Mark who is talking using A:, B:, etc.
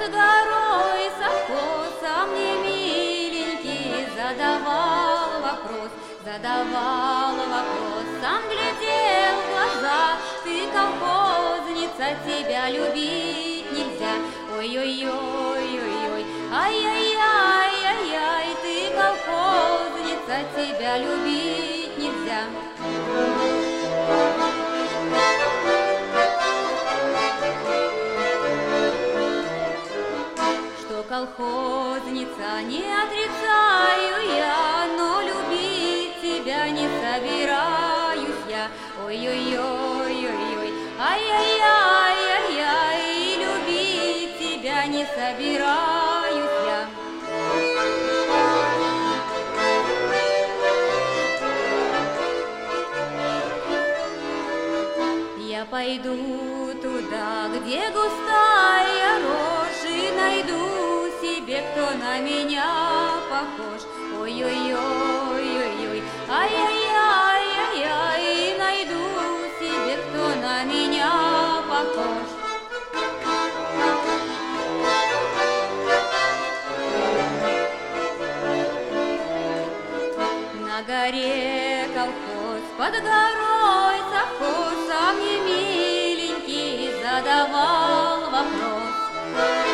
A: горой совхоз, а мне миленький задавал вопрос, сам глядел в глаза, ты колхозница, тебя любить нельзя. Ой-ой-ой-ой-ой, ай-яй-яй-яй-яй, ты колхозница, тебя любить нельзя. Что колхозница, не отрицаю я, но любить тебя не собираюсь я. Ой-ой-ой-ой-ой, ай-яй-яй-яй-яй, и любить тебя не собираюсь я. Я пойду туда, где густая рожь, и найду себе, кто на меня похож. Ой-ой-ой-ой-ой, ай-яй-яй-яй-яй, и найду себе, кто на меня похож. На горе колхоз, под горой совхоз, а мне миленький задавал вопрос.